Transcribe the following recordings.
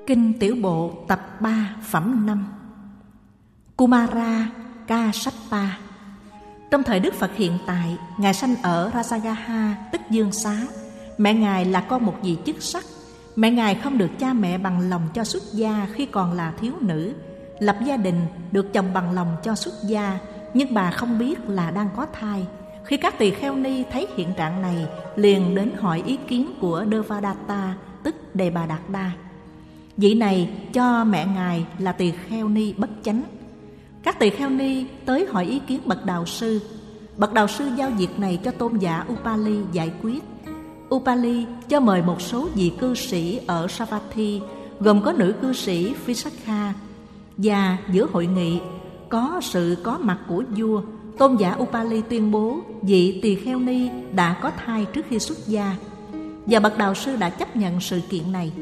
Kinh Tiểu Bộ tập 3 phẩm 5. Kumara Kassapa. Trong thời Đức Phật hiện tại, Ngài sanh ở Rajagaha, tức Dương Xá. Mẹ Ngài là con một vị chức sắc. Mẹ Ngài không được cha mẹ bằng lòng cho xuất gia khi còn là thiếu nữ. Lập gia đình, được chồng bằng lòng cho xuất gia, nhưng bà không biết là đang có thai. Khi các tỳ kheo ni thấy hiện trạng này, liền đến hỏi ý kiến của Devadatta, tức Đề Bà Đạt Đa. Vị này cho mẹ Ngài là tỳ kheo ni bất chánh. Các tỳ kheo ni tới hỏi ý kiến bậc đạo sư. Bậc đạo sư giao việc này cho tôn giả Upali giải quyết. Upali cho mời một số vị cư sĩ ở Savatthi, gồm có nữ cư sĩ Visakha. Và giữa hội nghị có sự có mặt của vua, tôn giả Upali tuyên bố vị tỳ kheo ni đã có thai trước khi xuất gia, và bậc đạo sư đã chấp nhận sự kiện này.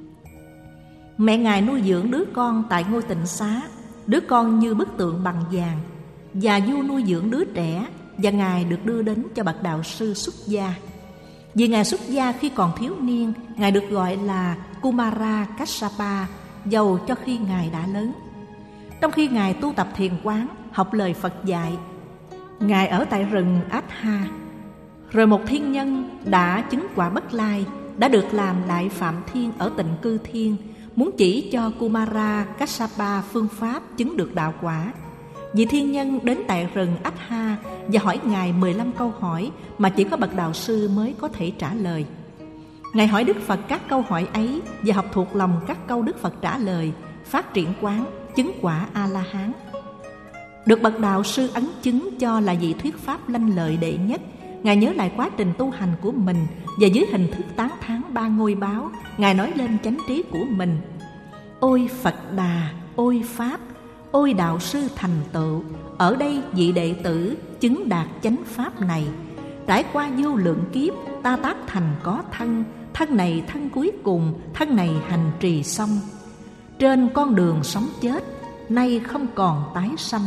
Mẹ Ngài nuôi dưỡng đứa con tại ngôi tịnh xá, đứa con như bức tượng bằng vàng, và vua nuôi dưỡng đứa trẻ, và Ngài được đưa đến cho bậc đạo sư xuất gia. Vì Ngài xuất gia khi còn thiếu niên, Ngài được gọi là Kumara Kassapa, dầu cho khi Ngài đã lớn. Trong khi Ngài tu tập thiền quán, học lời Phật dạy, Ngài ở tại rừng Atha. Rồi một thiên nhân đã chứng quả Bất Lai, đã được làm Đại Phạm Thiên ở Tịnh Cư Thiên, muốn chỉ cho Kumara Kassapa phương pháp chứng được đạo quả. Vị thiên nhân đến tại rừng Atha và hỏi Ngài 15 câu hỏi mà chỉ có bậc đạo sư mới có thể trả lời. Ngài hỏi Đức Phật các câu hỏi ấy và học thuộc lòng các câu Đức Phật trả lời, phát triển quán, chứng quả A-la-hán. Được bậc đạo sư ấn chứng cho là vị thuyết pháp lanh lợi đệ nhất, Ngài nhớ lại quá trình tu hành của mình, và dưới hình thức tán thán ba ngôi báo, Ngài nói lên chánh trí của mình. Ôi Phật Đà, ôi Pháp, ôi đạo sư thành tựu, ở đây vị đệ tử chứng đạt chánh pháp này. Trải qua vô lượng kiếp, ta tác thành có thân, thân này thân cuối cùng, thân này hành trì xong. Trên con đường sống chết, nay không còn tái sanh.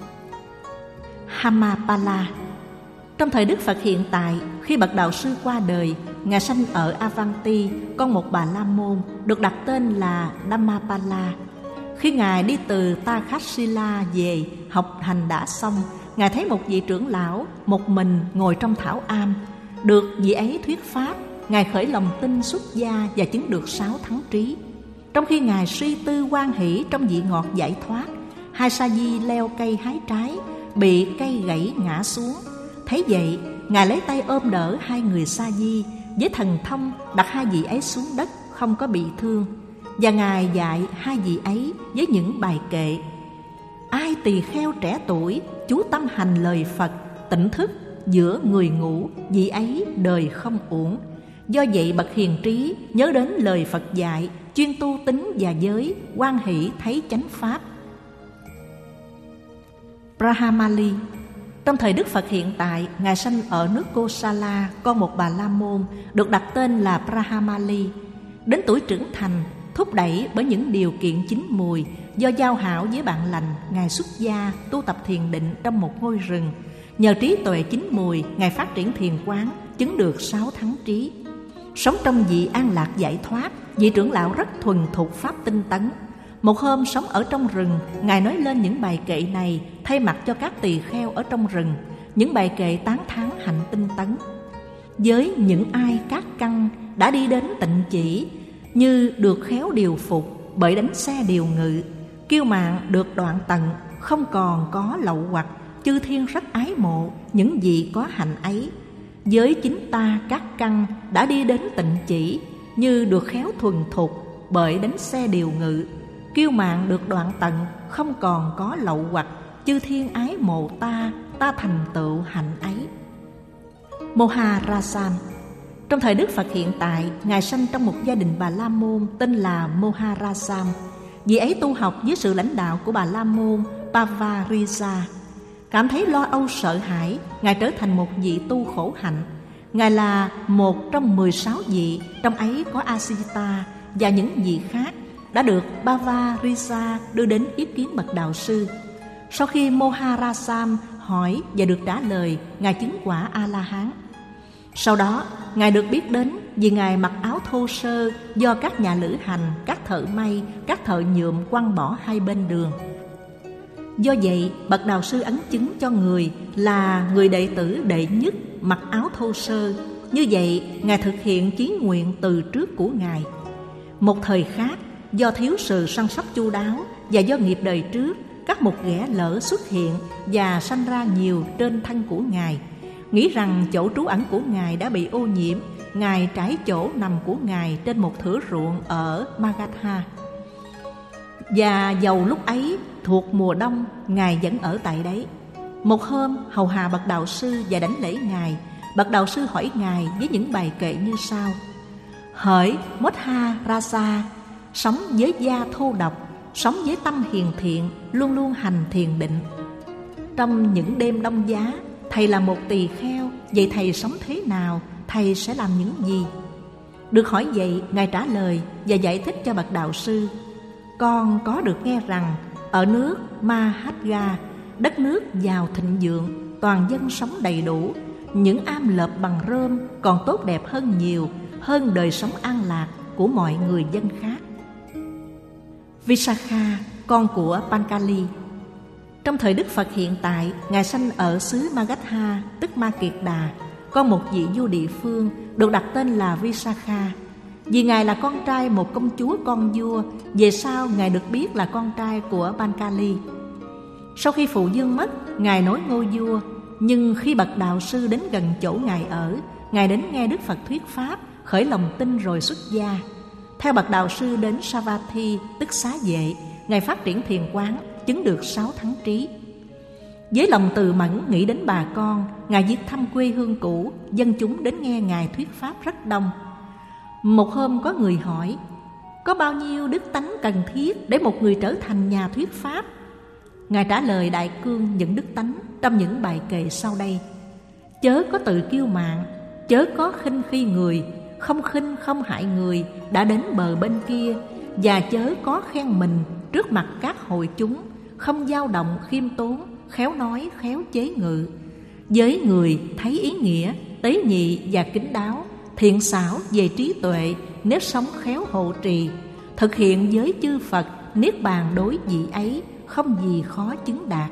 Hamapala. Trong thời Đức Phật hiện tại, khi bậc đạo sư qua đời, Ngài sanh ở Avanti, con một bà la môn, được đặt tên là Dhammapala. Khi Ngài đi từ Takshila về, học hành đã xong, Ngài thấy một vị trưởng lão một mình ngồi trong thảo am. Được vị ấy thuyết pháp, Ngài khởi lòng tin xuất gia và chứng được 6 thắng trí. Trong khi Ngài suy tư hoan hỷ trong vị ngọt giải thoát, hai sa di leo cây hái trái, bị cây gãy ngã xuống. Thấy vậy, Ngài lấy tay ôm đỡ hai người sa di, với thần thông đặt hai vị ấy xuống đất, không có bị thương. Và Ngài dạy hai vị ấy với những bài kệ: ai tỳ kheo trẻ tuổi, chú tâm hành lời Phật, tỉnh thức giữa người ngủ, vị ấy đời không uổng. Do vậy bậc hiền trí nhớ đến lời Phật dạy, chuyên tu tín và giới, hoan hỷ thấy chánh pháp. Brahmali. Trong thời Đức Phật hiện tại, Ngài sanh ở nước Kosala, con một bà la môn, được đặt tên là Brahmali. Đến tuổi trưởng thành, thúc đẩy bởi những điều kiện chín mùi, do giao hảo với bạn lành, Ngài xuất gia tu tập thiền định trong một ngôi rừng. Nhờ trí tuệ chín mùi, Ngài phát triển thiền quán, chứng được 6 thắng trí. Sống trong vị an lạc giải thoát, vị trưởng lão rất thuần thục pháp tinh tấn. Một hôm sống ở trong rừng, Ngài nói lên những bài kệ này thay mặt cho các tỳ kheo ở trong rừng, những bài kệ tán thán hạnh tinh tấn. Với những ai các căn đã đi đến tịnh chỉ, như được khéo điều phục bởi đánh xe điều ngự, kiêu mạn được đoạn tận, không còn có lậu hoặc, chư thiên rất ái mộ những gì có hạnh ấy. Với chính ta các căn đã đi đến tịnh chỉ, như được khéo thuần thục bởi đánh xe điều ngự, kiêu mạn được đoạn tận, không còn có lậu hoặc, chư thiên ái mộ ta, ta thành tựu hạnh ấy. Moharasam. Trong thời Đức Phật hiện tại, Ngài sanh trong một gia đình bà la môn tên là Moharasam. Vị ấy tu học dưới sự lãnh đạo của bà la môn Pavarisa. Cảm thấy lo âu sợ hãi, Ngài trở thành một vị tu khổ hạnh. Ngài là một trong 16 vị, trong ấy có Asita và những vị khác, đã được Pavarisa đưa đến ý kiến bậc đạo sư. Sau khi Moharasam hỏi và được trả lời, Ngài chứng quả A-la-hán. Sau đó, Ngài được biết đến vì Ngài mặc áo thô sơ do các nhà lữ hành, các thợ may, các thợ nhuộm quăng bỏ hai bên đường. Do vậy, bậc đạo sư ấn chứng cho người là người đệ tử đệ nhất mặc áo thô sơ. Như vậy, Ngài thực hiện chí nguyện từ trước của Ngài. Một thời khác, do thiếu sự săn sóc chu đáo và do nghiệp đời trước, các mục ghẻ lỡ xuất hiện và sanh ra nhiều trên thân của Ngài. Nghĩ rằng chỗ trú ẩn của Ngài đã bị ô nhiễm, Ngài trải chỗ nằm của Ngài trên một thửa ruộng ở Magadha. Và dầu lúc ấy thuộc mùa đông, Ngài vẫn ở tại đấy. Một hôm, hầu hạ bậc đạo sư và đảnh lễ Ngài, bậc đạo sư hỏi Ngài với những bài kệ như sau: Hỡi Modha Raja, sống với da thô độc, sống với tâm hiền thiện, luôn luôn hành thiền định. Trong những đêm đông giá, thầy là một tỳ kheo, vậy thầy sống thế nào? Thầy sẽ làm những gì? Được hỏi vậy, Ngài trả lời và giải thích cho bậc đạo sư: Con có được nghe rằng ở nước Mahadga, đất nước giàu thịnh vượng, toàn dân sống đầy đủ, những am lợp bằng rơm còn tốt đẹp hơn nhiều, hơn đời sống an lạc của mọi người dân khác. Visakha, con của Pankali. Trong thời Đức Phật hiện tại, Ngài sanh ở xứ Magadha, tức Ma Kiệt Đà, con một vị vua địa phương, được đặt tên là Visakha. Vì Ngài là con trai một công chúa con vua, về sau Ngài được biết là con trai của Pankali. Sau khi phụ vương mất, Ngài nối ngôi vua, nhưng khi bậc đạo sư đến gần chỗ Ngài ở, Ngài đến nghe Đức Phật thuyết pháp, khởi lòng tin rồi xuất gia. Theo bậc đạo sư đến Savatthi, tức xá vệ, Ngài phát triển thiền quán, chứng được 6 thắng trí. Với lòng từ mẫn nghĩ đến bà con, Ngài viếc thăm quê hương cũ, dân chúng đến nghe Ngài thuyết pháp rất đông. Một hôm có người hỏi: Có bao nhiêu đức tánh cần thiết để một người trở thành nhà thuyết pháp? Ngài trả lời đại cương những đức tánh trong những bài kệ sau đây: Chớ có tự kiêu mạn, chớ có khinh khi người, không khinh không hại người đã đến bờ bên kia, và chớ có khen mình trước mặt các hội chúng, không dao động khiêm tốn, khéo nói khéo chế ngự. Với người thấy ý nghĩa, tế nhị và kín đáo, thiện xảo về trí tuệ, nếp sống khéo hộ trì, thực hiện với chư Phật, niết bàn đối vị ấy, không gì khó chứng đạt.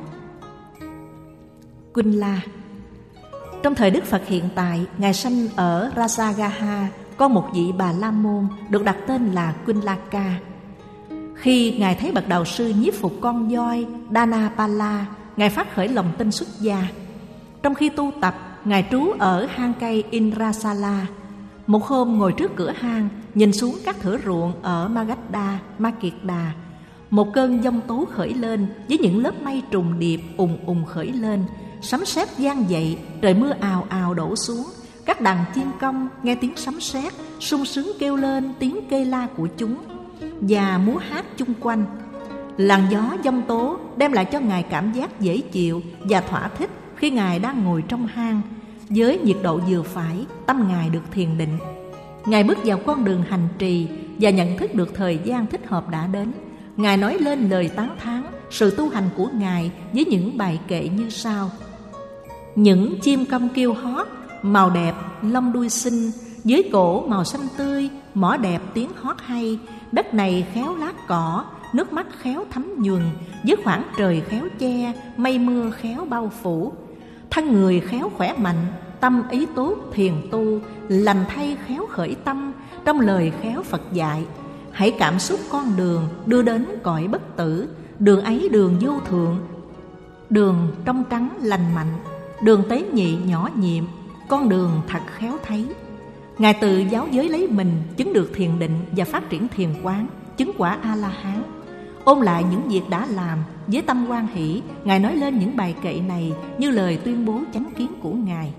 Kunla. Trong thời Đức Phật hiện tại, Ngài sanh ở Rajagaha, có một vị Bà La Môn được đặt tên là Kunlaka. Khi Ngài thấy bậc đạo sư nhiếp phục con voi Dhanapala, Ngài phát khởi lòng tin xuất gia. Trong khi tu tập, Ngài trú ở hang cây Indrasala. Một hôm ngồi trước cửa hang, nhìn xuống các thửa ruộng ở Magadha, Ma Kiệt Đà, một cơn giông tố khởi lên với những lớp mây trùng điệp ùng khởi lên, sấm sét vang dậy, trời mưa ào ào đổ xuống. Các đàn chiên công nghe tiếng sấm sét, sung sướng kêu lên tiếng kêu la của chúng và múa hát chung quanh. Làn gió giông tố đem lại cho Ngài cảm giác dễ chịu và thỏa thích khi Ngài đang ngồi trong hang. Với nhiệt độ vừa phải, tâm Ngài được thiền định. Ngài bước vào con đường hành trì và nhận thức được thời gian thích hợp đã đến. Ngài nói lên lời tán thán sự tu hành của Ngài với những bài kệ như sau: Những chim công kêu hót, màu đẹp, lông đuôi xinh, dưới cổ màu xanh tươi, mỏ đẹp tiếng hót hay. Đất này khéo lát cỏ, nước mắt khéo thấm nhuần, với khoảng trời khéo che, mây mưa khéo bao phủ. Thân người khéo khỏe mạnh, tâm ý tốt thiền tu, lành thay khéo khởi tâm, trong lời khéo Phật dạy. Hãy cảm xúc con đường đưa đến cõi bất tử, đường ấy đường vô thượng, đường trong trắng lành mạnh, đường tế nhị nhỏ nhiệm, con đường thật khéo thấy. Ngài tự giáo giới lấy mình, chứng được thiền định và phát triển thiền quán, chứng quả A-la-hán. Ôn lại những việc đã làm với tâm hoan hỷ, Ngài nói lên những bài kệ này như lời tuyên bố chánh kiến của Ngài.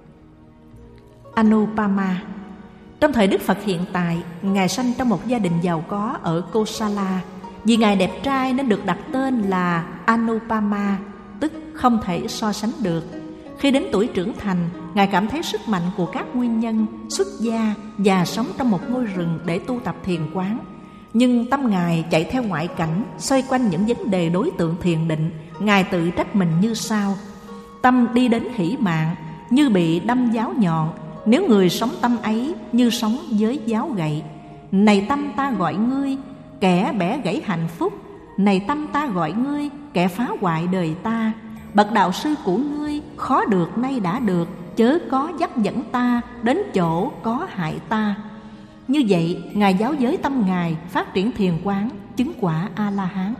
Anupama. Trong thời Đức Phật hiện tại, Ngài sanh trong một gia đình giàu có ở Kosala. Vì Ngài đẹp trai nên được đặt tên là Anupama, tức không thể so sánh được. Khi đến tuổi trưởng thành, Ngài cảm thấy sức mạnh của các nguyên nhân, xuất gia và sống trong một ngôi rừng để tu tập thiền quán. Nhưng tâm Ngài chạy theo ngoại cảnh, xoay quanh những vấn đề đối tượng thiền định. Ngài tự trách mình như sau: Tâm đi đến hỷ mạng, như bị đâm giáo nhọn, nếu người sống tâm ấy như sống với giáo gậy. Này tâm ta gọi ngươi, kẻ bẻ gãy hạnh phúc. Này tâm ta gọi ngươi, kẻ phá hoại đời ta. Bậc đạo sư của ngươi khó được nay đã được, chớ có dắt dẫn ta đến chỗ có hại ta. Như vậy, Ngài giáo giới tâm Ngài phát triển thiền quán, chứng quả A-la-hán.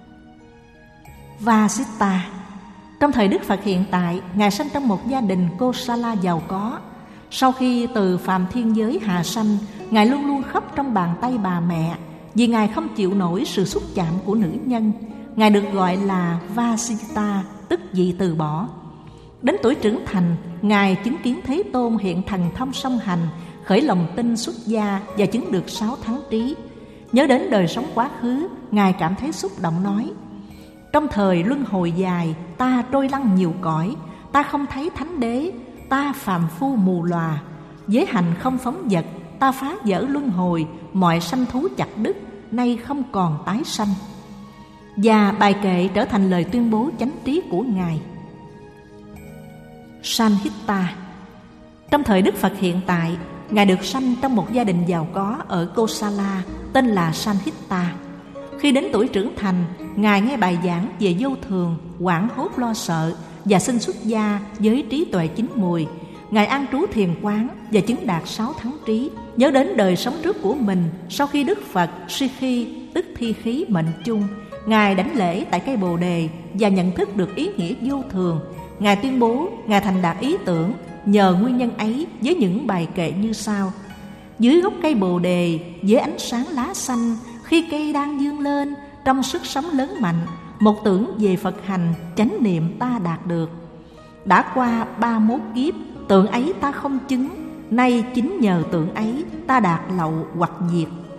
Vasita. Trong thời Đức Phật hiện tại, Ngài sanh trong một gia đình Kosala giàu có. Sau khi từ phàm thiên giới hạ sanh, Ngài luôn luôn khóc trong bàn tay bà mẹ, vì Ngài không chịu nổi sự xúc chạm của nữ nhân. Ngài được gọi là Vasita, tức vị từ bỏ. Đến tuổi trưởng thành, Ngài chứng kiến Thế Tôn hiện thần thông song hành, khởi lòng tin xuất gia và chứng được 6 tháng trí. Nhớ đến đời sống quá khứ, Ngài cảm thấy xúc động nói: trong thời luân hồi dài, ta trôi lăn nhiều cõi, ta không thấy thánh đế, ta phàm phu mù lòa, giới hành không phóng dật, ta phá vỡ luân hồi, mọi sanh thú chặt đứt, nay không còn tái sanh. Và bài kệ trở thành lời tuyên bố chánh trí của Ngài. Sanhitta. Trong thời Đức Phật hiện tại, Ngài được sanh trong một gia đình giàu có ở Kosala, tên là Sanhitta. Khi đến tuổi trưởng thành, Ngài nghe bài giảng về vô thường, hoảng hốt lo sợ và xin xuất gia với trí tuệ chín mùi. Ngài an trú thiền quán và chứng đạt 6 tháng trí. Nhớ đến đời sống trước của mình, sau khi Đức Phật Sikhi tức thi khí mệnh chung, Ngài đảnh lễ tại cây Bồ Đề và nhận thức được ý nghĩa vô thường. Ngài tuyên bố Ngài thành đạt ý tưởng nhờ nguyên nhân ấy với những bài kệ như sau: dưới gốc cây Bồ Đề, dưới ánh sáng lá xanh, khi cây đang dương lên, trong sức sống lớn mạnh, một tưởng về Phật hành, chánh niệm ta đạt được. Đã qua 31 kiếp, tượng ấy ta không chứng, nay chính nhờ tượng ấy ta đạt lậu hoặc diệt.